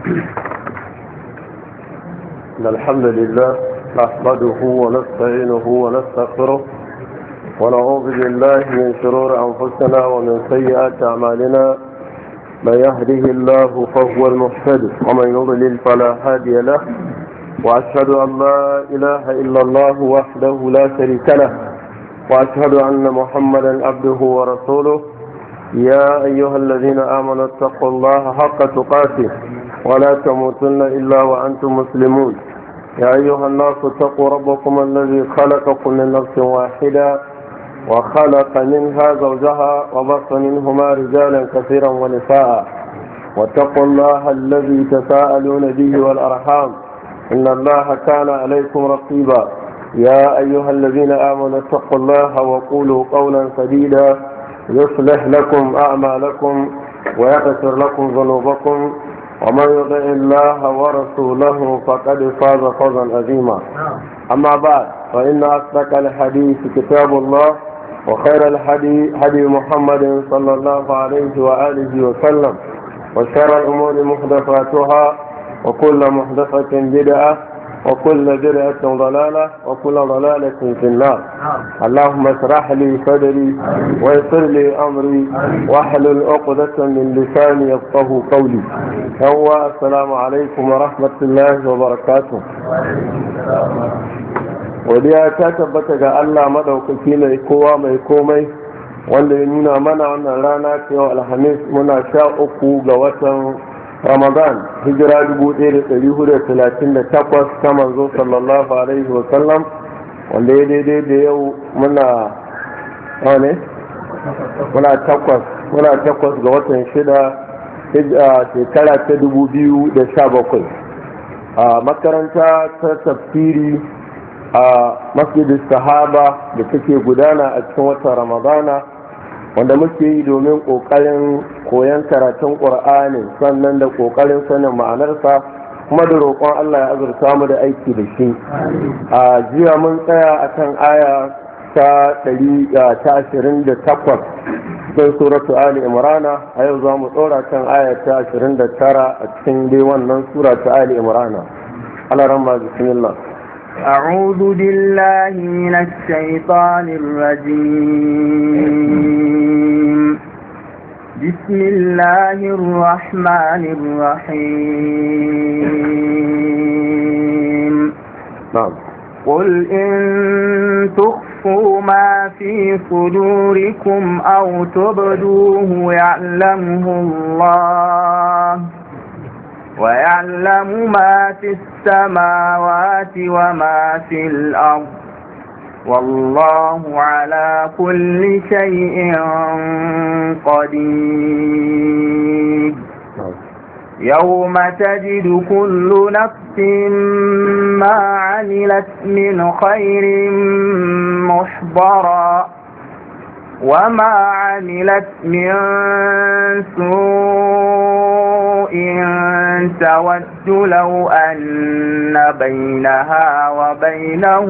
الحمد لله نحمده ونستعينه ونستغفره ونعوذ بالله من شرور أنفسنا ومن سيئات أعمالنا. من يهده الله فهو المهتد ومن يضلل فلا هادي له، وأشهد أن لا إله إلا الله وحده لا شريك له، وأشهد أن محمدا عبده ورسوله. يا أيها الذين آمنوا اتقوا الله حق تقاته ولا تموتن إلا وأنتم مسلمون. يا أيها الناس اتقوا ربكم الذي خلقكم من نفس واحدة وخلق منها زوجها وبث منهما رجالا كثيرا ونساء، واتقوا الله الذي تساءلون به والأرحام إن الله كان عليكم رقيبا. يا أيها الذين آمنوا اتقوا الله وقولوا قولا سديدا يصلح لكم أعمالكم ويغفر لكم ذنوبكم، ومن يطع الله ورسوله فقد فاز فوزا عظيما. أما بعد، فإن أصدق الحديث كتاب الله، وخير الحديث هدي محمد صلى الله عليه وآله وسلم، وشر الأمور محدثاتها، وكل محدثة بدعة، وكل بدعة ضلالة، وكل ضلالة في النار. اللهم اشرح لي صدري ويسر لي أمري واحلل عقدة من لساني يفقهوا قولي. السلام عليكم ورحمة الله وبركاته. وديا ta tabbata ga Allah madaukaki mai kowa mai komai, wanda ya nuna mana wannan rana ta yau Alhamis, muna 13 ga watan Ramadan, hijira 1438 ta manzo sallallahu alaihi wa sallam, wanda ya daidai da yau muna takwas ga watan 6 shekara ta 2017 a makaranta ta tafsiri a masjidin sahaba da take gudana a cikin watan Ramadana, wanda muke yi domin ƙoƙarin koyon karatun ƙur'ani, sannan da ƙoƙarin sanin ma'anarsa, kuma da roƙon Allah ya azurta mu da aiki da shi. A jiya mun tsaya a kan aya ta 28 cikin suratu Ali Imrana. A yau za mu ɗora kan aya ta 29 a cikin dai wannan sura ta Ali Imrana. Allah rahma, bismillah. أعوذ بالله من الشيطان الرجيم. بسم الله الرحمن الرحيم. قل إن تخفوا ما في صدوركم أو تبدوه يعلمه الله، ويعلم ما في السماوات وما في الأرض، والله على كل شيء قدير. يوم تجد كل نفس ما عملت من خير محضرا، وما عملت من سوء تود لو أن بينها وبينه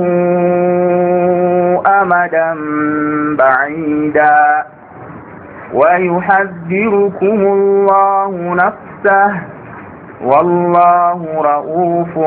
أمدا بعيدا، ويحذركم الله نفسه، والله رؤوف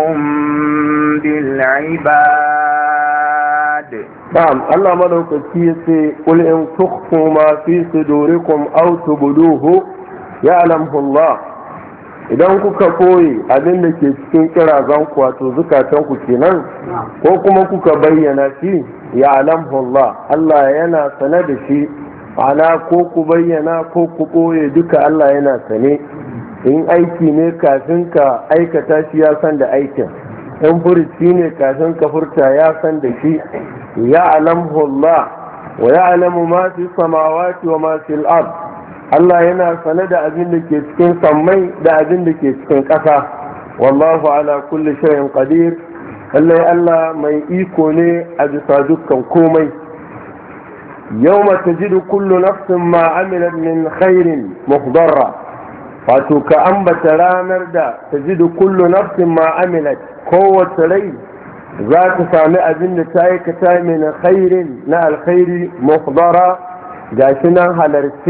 بالعباد. نعم، الله مدوكي يقول قل إن تخفوا ما في صدوركم أو تبدوه يعلمه الله. idan kuka koyi abin da ke cikin kirazanku, wato zukatanku kenan, ko kuma kuka bayyana shi, ya alamhullah, Allah yana sane da shi. Ana ko ku bayyana ko ku koye, duka Allah yana sane. In aiki ne kafin ka aikata shi ya san da aikin, in furci ne kafin ka furta ya san da shi. ya alamhullah wa ya alamu ma fi samawati wa ma fil ard. Allah yana sane da abin da ke cikin sammai da abin da ke cikin ƙasa. Wallahu ala kulli shay'in qadir. Allah mai iko ne a bisa dukkan komai. Yawma tajidu kullu nafsin ma amilat min khairin muhdarra. Wato ka ambata ranar da tajidu kullu nafsin ma amilat, kowace rai za ta sami abin da ta aikata min khairin na alkhairi muhdara, gashi nan halarci